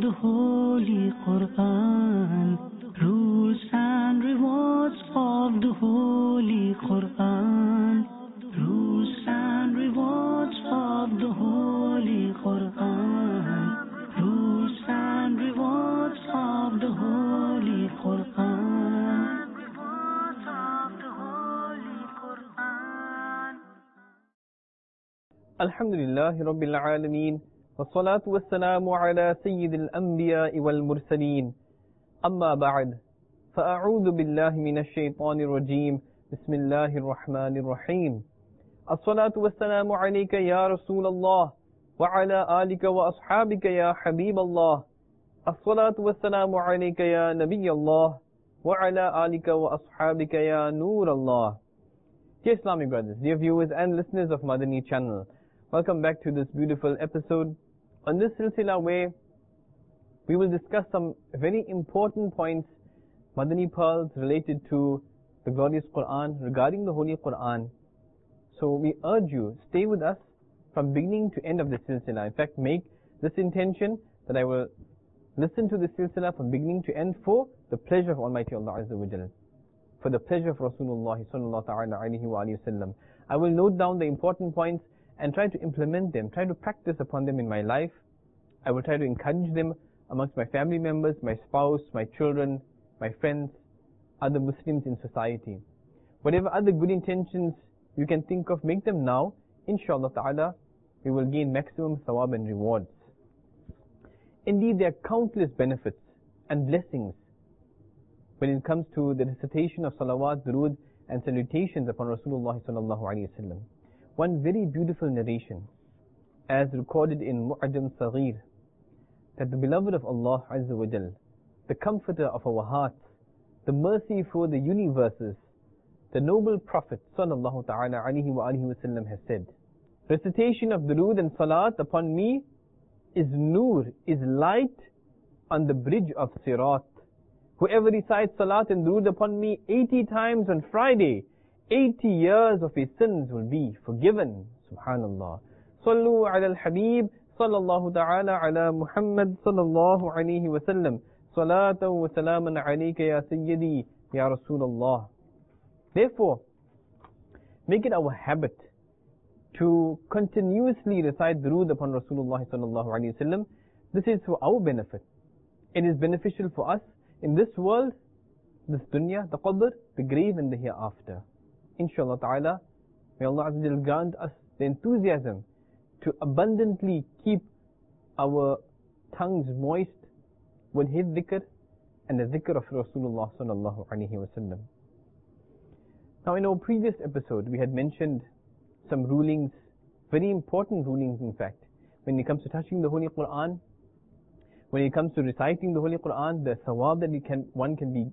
the Holy Quran, rules and rewards of the Holy Quran, rules and rewards of the Holy Quran, rules and rewards of the Holy Quran. Alhamdulillahi Rabbil Alameen, wassalatu wassalamu ala Sayyidil Anbiya wal Mursaleen. Amma ba'd, fa'a'udhu billahi minash shaitanir rajim. Bismillahir Rahmanir Rahim. As-salatu wassalamu alayka ya Rasulallah, wa ala alika wa ashabika ya Habiballah. As-salatu wassalamu alayka ya Nabiyallah, wa ala alika wa ashabika ya Noorallah. Dear Islamic brothers, dear viewers and listeners of Madani channel, welcome back to this beautiful episode. On this silsila where we will discuss some very important points, Madani pearls related to the glorious Quran, regarding the Holy Quran. So we urge you, stay with us from beginning to end of the silsila. In fact, make this intention that I will listen to the silsila from beginning to end for the pleasure of Almighty Allah Azza wa Jal, for the pleasure of Rasulullah sallallahu ta'ala alayhi wa sallam. I will note down the important points and try to implement them, try to practice upon them in my life. I will try to encourage them amongst my family members, my spouse, my children, my friends, other Muslims in society. Whatever other good intentions you can think of, make them now. Inshallah ta'ala, we will gain maximum thawab and rewards. Indeed, there are countless benefits and blessings when it comes to the recitation of salawat, durood and salutations upon Rasulullah sallallahu alayhi wa sallam. One very beautiful narration, as recorded in Mu'jam Saghir, that the beloved of Allah Azza wa Jal, the comforter of our hearts, the mercy for the universes, the noble Prophet sallallahu ta'ala alayhi wa sallam has said, recitation of durood and salat upon me is nur, is light on the bridge of Sirat. Whoever recites salat and durood upon me 80 times on Friday, 80 years of his sins will be forgiven. Subhanallah. Sallu ala al-Habib, sallallahu ta'ala ala Muhammad, sallallahu alayhi wa sallam. Salatan wa salaman alayka ya Sayyidi, ya Rasulullah. Therefore, make it our habit to continuously recite durood upon Rasulullah sallallahu alayhi wa sallam. This is for our benefit. It is beneficial for us in this world, this dunya, the qabr, the grave and the hereafter. Inshallah ta'ala, may Allah Azza wa Jal grant us the enthusiasm to abundantly keep our tongues moist with his dhikr and the dhikr of Rasulullah sallallahu alayhi wa sallam. Now, in our previous episode, we had mentioned some rulings, very important rulings in fact, when it comes to touching the Holy Quran, when it comes to reciting the Holy Quran, the thawab that one can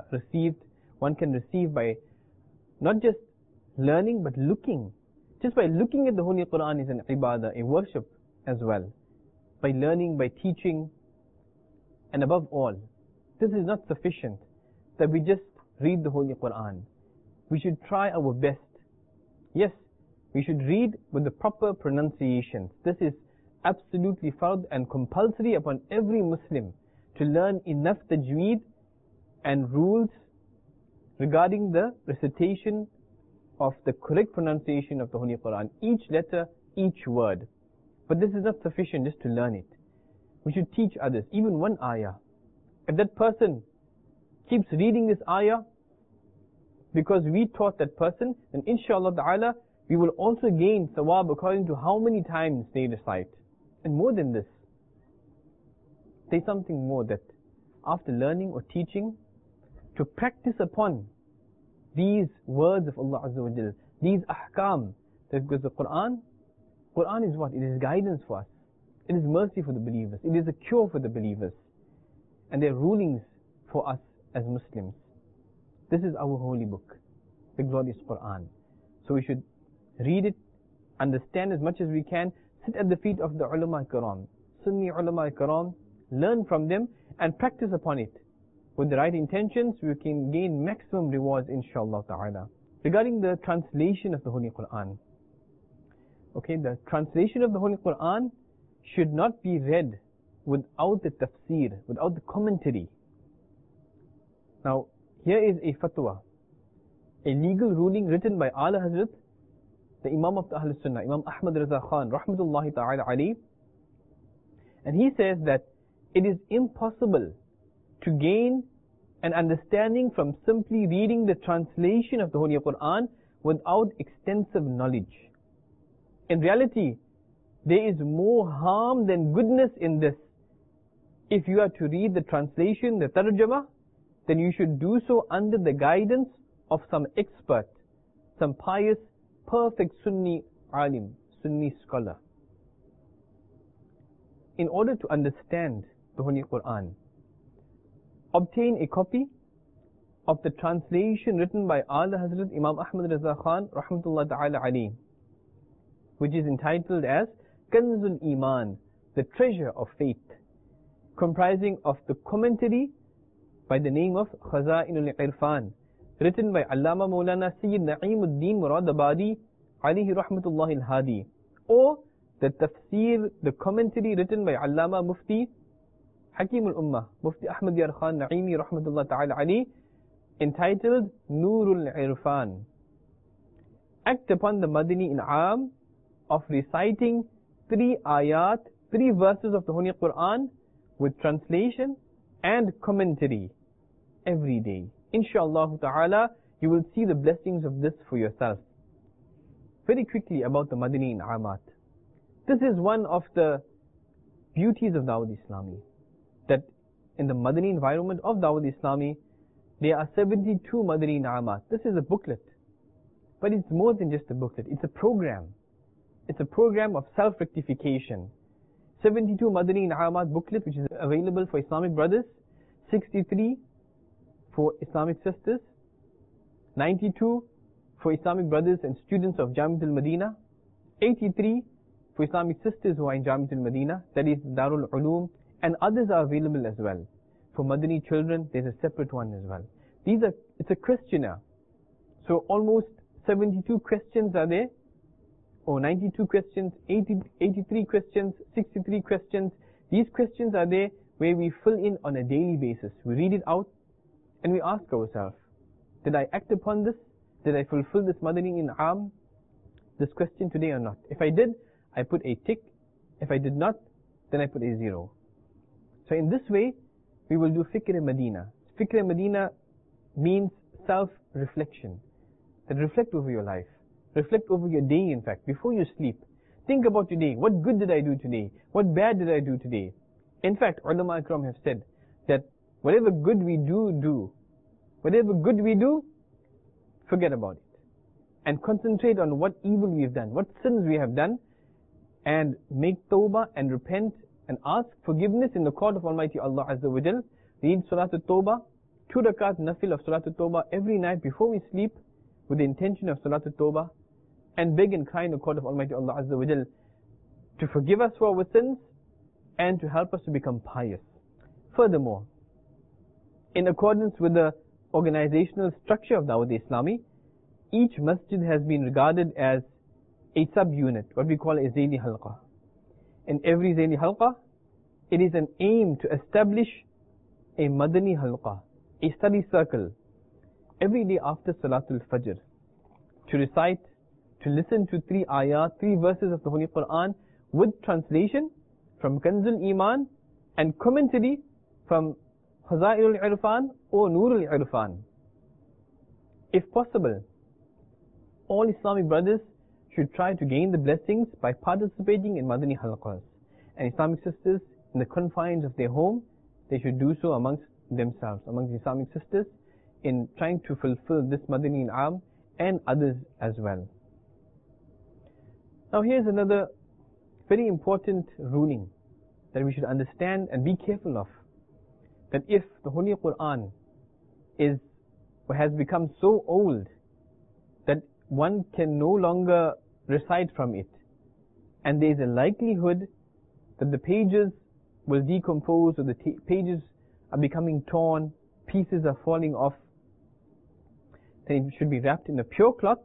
receive by not just learning but looking. Just by looking at the Holy Quran is an ibadah, a worship as well. By learning, by teaching, and above all, this is not sufficient that we just read the Holy Quran. We should try our best. Yes, we should read with the proper pronunciations. This is absolutely fard and compulsory upon every Muslim to learn enough tajweed and rules regarding the recitation of the correct pronunciation of the Holy Quran. Each letter, each word. But this is not sufficient just to learn it. We should teach others, even one ayah. If that person keeps reading this ayah because we taught that person, then inshallah ta'ala, we will also gain thawab according to how many times they recite. And more than this, there's something more, that after learning or teaching, to practice upon these words of Allah Azza wa Jal, these ahkam, because the Quran is what? It is guidance for us. It is mercy for the believers. It is a cure for the believers. And they're rulings for us as Muslims. This is our holy book, the glorious Quran. So we should read it, understand as much as we can, sit at the feet of the ulama kiram, Sunni ulama kiram, learn from them and practice upon it. With the right intentions, we can gain maximum rewards, inshallah ta'ala. Regarding the translation of the Holy Quran, okay, the translation of the Holy Quran should not be read without the tafsir, without the commentary. Now, here is a fatwa, a legal ruling written by Ala Hazrat, the Imam of the Ahl Sunnah, Imam Ahmad Raza Khan, rahmatullahi ta'ala alayhi. And he says that it is impossible to gain an understanding from simply reading the translation of the Holy Quran without extensive knowledge. In reality, there is more harm than goodness in this. If you are to read the translation, the tarjama, then you should do so under the guidance of some expert, some pious, perfect Sunni alim, Sunni scholar. In order to understand the Holy Quran, obtain a copy of the translation written by Ala Hazrat Imam Ahmad Raza Khan, rahmatullah ta'ala alayhi, which is entitled as Kanzul Iman, the treasure of faith, comprising of the commentary by the name of Khaza'inul Irfan, written by Allama Maulana Sayyid Na'imuddin Muradabadi alayhi rahmatullahi al-hadi, or the tafsir, the commentary written by Allama Mufti Hakim al-Ummah, Mufti Ahmad Yar Khan Na'imi rahmatullah ta'ala alayhi, entitled Nurul Irfan. Act upon the Madani In'am of reciting 3 ayat, 3 verses of the Holy Quran with translation and commentary every day. Inshallah ta'ala, you will see the blessings of this for yourself. Very quickly about the Madani In'amat. This is one of the beauties of Dawud Islami, that in the Madani environment of Dawud Islami, there are 72 Madani In'amat. This is a booklet, but it's more than just a booklet. It's a program. It's a program of self-rectification. 72 Madani In'amat booklet, which is available for Islamic brothers, 63 for Islamic sisters, 92 for Islamic brothers and students of Jamiatul Madina, 83 for Islamic sisters who are in Jamiatul Madina, that is Darul Ulum, and others are available as well. For Madani children, there's a separate one as well. It's a questionnaire. So almost 72 questions are there, or 92 questions, 83 questions, 63 questions. These questions are there where we fill in on a daily basis. We read it out and we ask ourselves, did I act upon this? Did I fulfill this Madani In'am, this question today or not? If I did, I put a tick. If I did not, then I put a 0. So in this way, we will do Fikr Madina. Fikr Madina means self-reflection. That reflect over your life. Reflect over your day, in fact, before you sleep. Think about your day. What good did I do today? What bad did I do today? In fact, Ulama Ikram have said that whatever good we do, whatever good we do, forget about it. And concentrate on what evil we have done, what sins we have done, and make tawbah and repent and ask forgiveness in the court of Almighty Allah Azza wa Jal. Read Salatul Tawbah, 2 rakat nafil of Salatul Tawbah every night before we sleep with the intention of Salatul Tawbah, and beg and cry in the court of Almighty Allah Azza wa Jal to forgive us for our sins and to help us to become pious. Furthermore, in accordance with the organizational structure of Dawud Islami, each masjid has been regarded as a sub-unit, what we call a Zaini Halqa. In every Zaini Halqa, it is an aim to establish a Madani Halqa, a study circle, every day after Salatul Fajr, to recite, to listen to 3 ayat, 3 verses of the Holy Quran with translation from Kanzul Iman and commentary from Khaza'inul Irfan or Nurul Irfan. If possible, all Islamic brothers should try to gain the blessings by participating in Madani Halqas. And Islamic sisters, in the confines of their home, they should do so amongst themselves, amongst the Islamic sisters, in trying to fulfill this Madani In'am and others as well. Now here's another very important ruling that we should understand and be careful of. That if the Holy Quran has become so old that one can no longer recite from it, and there is a likelihood that the pages will decompose or the pages are becoming torn, pieces are falling off, then it should be wrapped in a pure cloth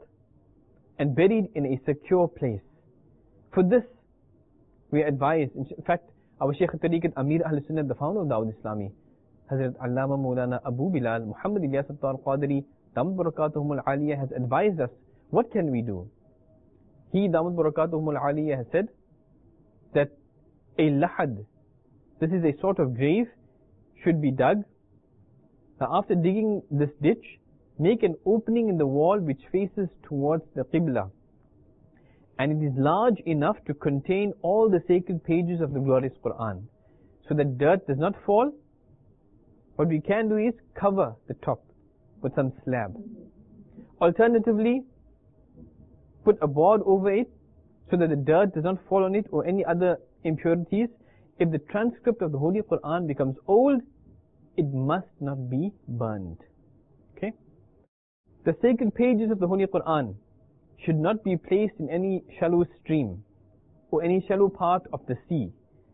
and buried in a secure place. For this, we advise, in fact, Our Shaykh al-Tariqat Amir Ahl-Sunnah, the founder of Dawud Islami, Hazrat Allama Maulana Abu Bilal Muhammad Ilyas al-Qadri, Damat Barakatuhum al-Aliyah, has advised us, what can we do? He, Damat Barakatuhum al-Aliyah, has said that a lahad, this is a sort of grave, should be dug. Now after digging this ditch, make an opening in the wall which faces towards the Qibla. And it is large enough to contain all the sacred pages of the glorious Quran, so that dirt does not fall. What we can do is cover the top with some slab. Alternatively, put a board over it so that the dirt does not fall on it or any other impurities. If the transcript of the Holy Quran becomes old, it must not be burned. Okay? The sacred pages of the Holy Quran should not be placed in any shallow stream or any shallow part of the sea.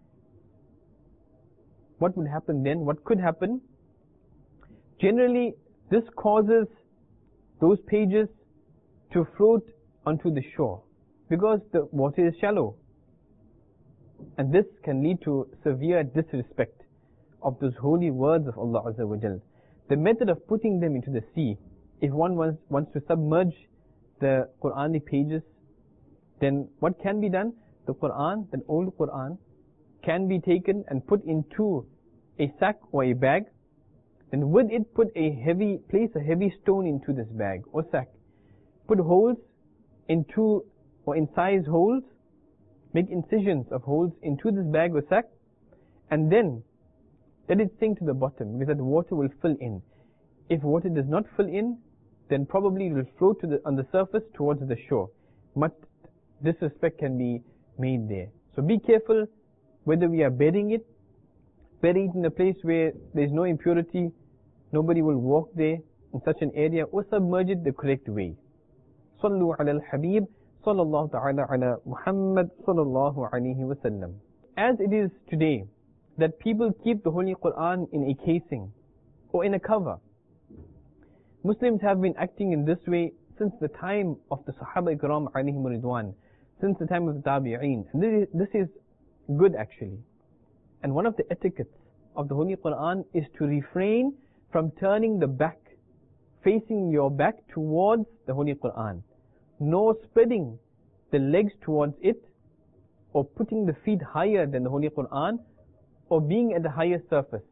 What would happen then? What could happen? Generally, this causes those pages to float onto the shore because the water is shallow. And this can lead to severe disrespect of those holy words of Allah Azza wa Jal. The method of putting them into the sea, if one wants to submerge the Quranic pages, then what can be done? The Quran, the old Quran, can be taken and put into a sack or a bag. Then with it, place a heavy stone into this bag or sack. Put holes into, or incise holes, make incisions of holes into this bag or sack, and then let it sink to the bottom, because that water will fill in. If water does not fill in, then probably it will float on the surface towards the shore. Much disrespect can be made there. So be careful whether we are bury it in a place where there is no impurity, nobody will walk there in such an area, or submerge it the correct way. Sallu ala al-Habib, sallallahu ta'ala ala Muhammad sallallahu alayhi wa sallam. As it is today, that people keep the Holy Quran in a casing or in a cover. Muslims have been acting in this way since the time of the Sahaba Ikram alayhim ridwan, since the time of the Tabi'een. And this is good actually. And one of the etiquettes of the Holy Quran is to refrain from turning the back, facing your back towards the Holy Quran, nor spreading the legs towards it, or putting the feet higher than the Holy Quran, or being at a higher surface,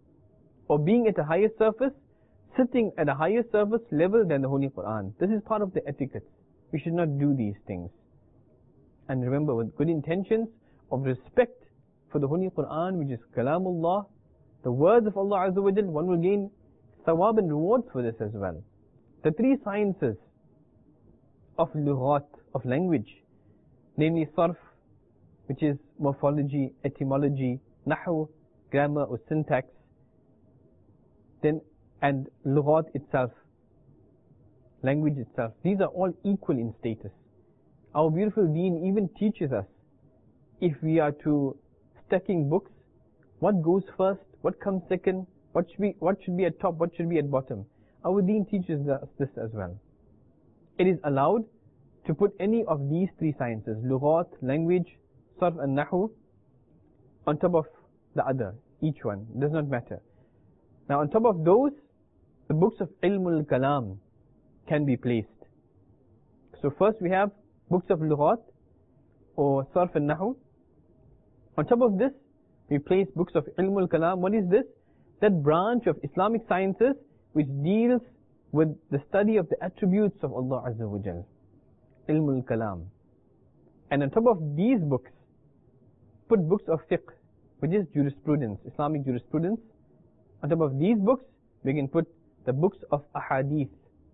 sitting at a higher surface level than the Holy Quran. This is part of the etiquette. We should not do these things. And remember, with good intentions of respect for the Holy Quran, which is Kalamullah, the words of Allah Azza wa Jal, one will gain thawab and rewards for this as well. The three sciences of lughat, of language, namely sarf, which is morphology, etymology, nahu, grammar or syntax, then and lughat itself, language itself, these are all equal in status. Our beautiful deen even teaches us, if we are to stacking books, what goes first, what comes second, what should be at top, what should be at bottom. Our deen teaches us this as well. It is allowed to put any of these three sciences, lughat, language, sarf and nahu, on top of the other, each one, does not matter. Now on top of those, the books of ilmul kalam can be placed. So first we have books of lughat or sarf and nahu. On top of this, we place books of ilmul kalam. What is this? That branch of Islamic sciences which deals with the study of the attributes of Allah Azza wa Jal. Ilmul kalam. And on top of these books, put books of fiqh, which is jurisprudence, Islamic jurisprudence. On top of these books, we can put the books of ahadith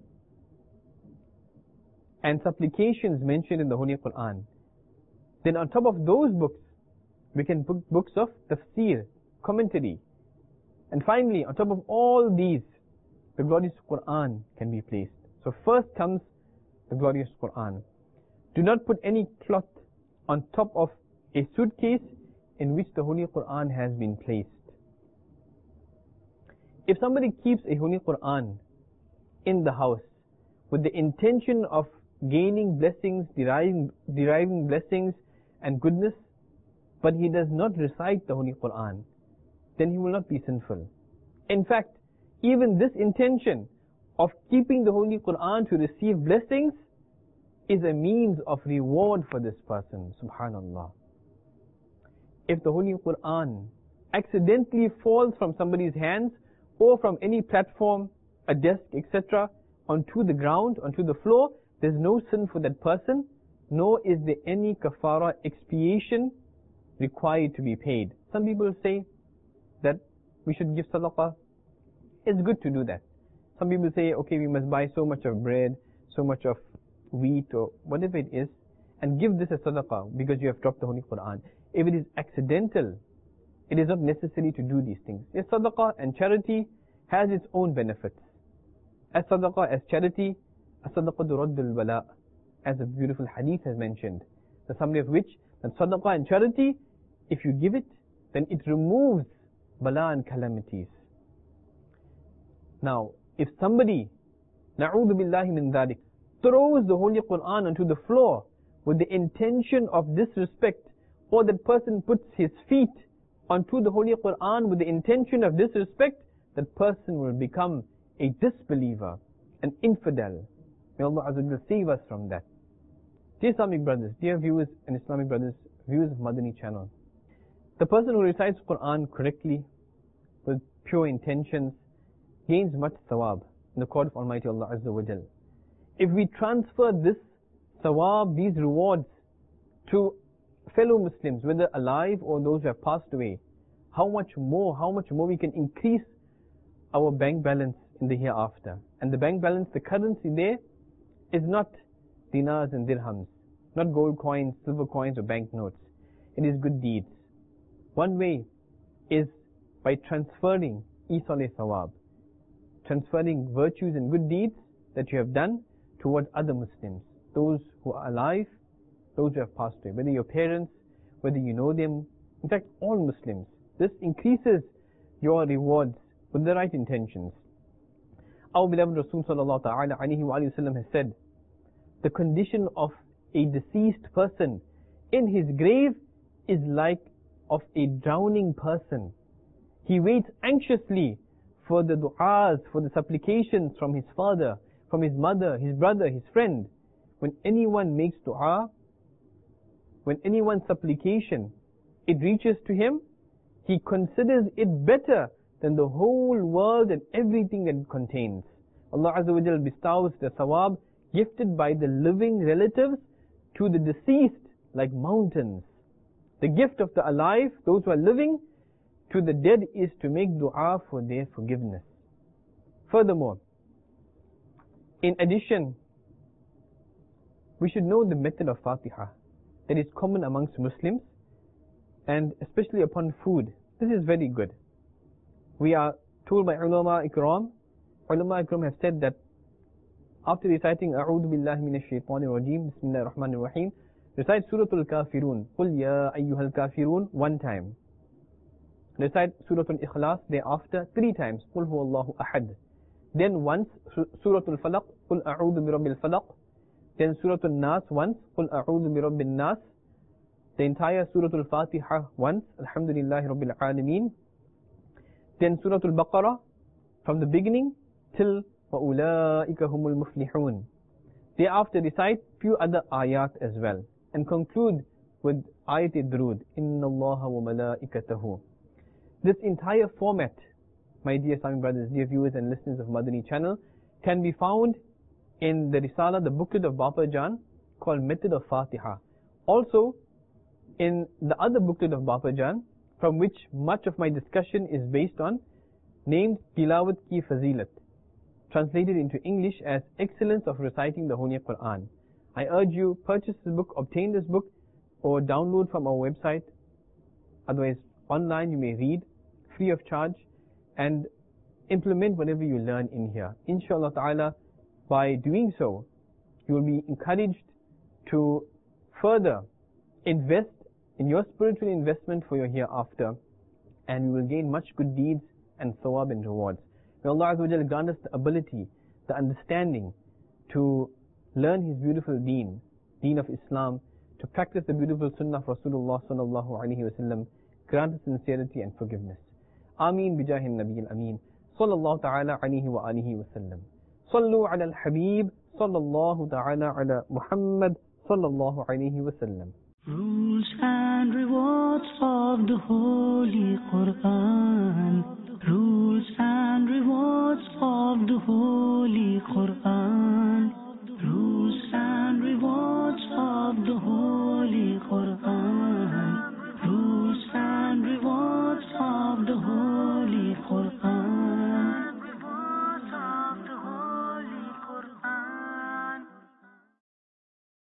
and supplications mentioned in the Holy Quran. Then on top of those books, we can put books of tafsir, commentary. And finally, on top of all these, the glorious Quran can be placed. So first comes the glorious Quran. Do not put any cloth on top of a suitcase in which the Holy Quran has been placed. If somebody keeps a Holy Quran in the house with the intention of gaining blessings, deriving blessings and goodness, but he does not recite the Holy Quran, then he will not be sinful. In fact, even this intention of keeping the Holy Quran to receive blessings is a means of reward for this person, subhanallah. If the Holy Quran accidentally falls from somebody's hands or from any platform, a desk, etc., onto the ground, onto the floor, there's no sin for that person, nor is there any kafara expiation required to be paid. Some people say that we should give sadaqah. It's good to do that. Some people say, okay, we must buy so much of bread, so much of wheat or whatever it is, and give this as sadaqah because you have dropped the Holy Quran. If it is accidental, it is not necessary to do these things. Yes, sadaqah and charity has its own benefits. As sadaqah, as charity, as-sadaqatu raddul bala, as a beautiful hadith has mentioned, the summary of which, that sadaqah and charity, if you give it, then it removes bala and calamities. Now, if somebody, na'udhu billahi min dhalik, throws the Holy Quran onto the floor with the intention of disrespect, or that person puts his feet onto the Holy Quran with the intention of disrespect, that person will become a disbeliever, an infidel. May Allah Azza wa Jalla save us from that. Dear Islamic brothers, dear viewers and Islamic brothers, viewers of Madani channel, the person who recites Quran correctly, with pure intentions, gains much thawab in the court of Almighty Allah Azza wa Jalla. If we transfer this thawab, these rewards, to fellow Muslims, whether alive or those who have passed away, how much more we can increase our bank balance in the hereafter. And the bank balance, the currency there, is not dinars and dirhams, not gold coins, silver coins or banknotes. It is good deeds. One way is by transferring isal thawab, transferring virtues and good deeds that you have done towards other Muslims, those who are alive, those who have passed away, whether your parents, whether you know them, in fact all Muslims. This increases your rewards with the right intentions. Our beloved Rasul sallallahu ta'ala alayhi wa sallam has said, the condition of a deceased person in his grave is like of a drowning person. He waits anxiously for the du'as, for the supplications from his father, from his mother, his brother, his friend. When anyone makes du'a, when anyone's supplication, it reaches to him, he considers it better than the whole world and everything that it contains. Allah Azza wa Jalla bestows the thawab gifted by the living relatives to the deceased like mountains. The gift of the alive, those who are living, to the dead is to make dua for their forgiveness. Furthermore, in addition, we should know the method of Fatiha that is common amongst Muslims, and especially upon food. This is very good. We are told by ulama ikram have said that after reciting A'udhu billahi minash shaitanir rajeem, Bismillahir Rahmanir Rahim, recite Suratul Kafirun, Qul ya ayyuhal kafirun, 1 time. Recite Suratul Ikhlas thereafter 3 times, Qul huwallahu ahad. Then once Suratul Falaq, Qul a'udhu bi rabbil falaq. Then Suratul Nas once, Qul a'udhu bi rabbin nas. The entire Suratul Fatiha once, Alhamdulillahi Rabbil Alameen. Then Suratul Baqarah from the beginning till وَأُولَٰئِكَ هُمُ الْمُفْلِحُونَ. Thereafter recite few other ayat as well, and conclude with ayat ad-Durud, Inna Allaha wa malaikatahu. This entire format, my dear Islamic brothers, dear viewers and listeners of Madani channel, can be found in the Risala, the booklet of Bapa Jan, called Method of Fatiha. Also, in the other booklet of Bapa Jan, from which much of my discussion is based on, named Tilawat Ki Fazilat, translated into English as Excellence of Reciting the Holy Quran. I urge you, purchase this book, obtain this book, or download from our website. Otherwise, online you may read, free of charge, and implement whatever you learn in here. Inshallah ta'ala, by doing so, you will be encouraged to further invest in your spiritual investment for your hereafter, and you will gain much good deeds and thawab and rewards. May Allah Azza wa Jalla grant us the ability, the understanding to learn His beautiful deen of Islam, to practice the beautiful sunnah of Rasulullah sallallahu alaihi wasallam. Grant us sincerity and forgiveness. Ameen bijahin nabiyil ameen. Sallallahu ta'ala alaihi wa alihi wasallam. Sallu ala al-habib. Sallallahu ta'ala ala Muhammad. Sallallahu alaihi wasallam. Rules and rewards of the Holy Quran. Rules and rewards of the Holy Quran.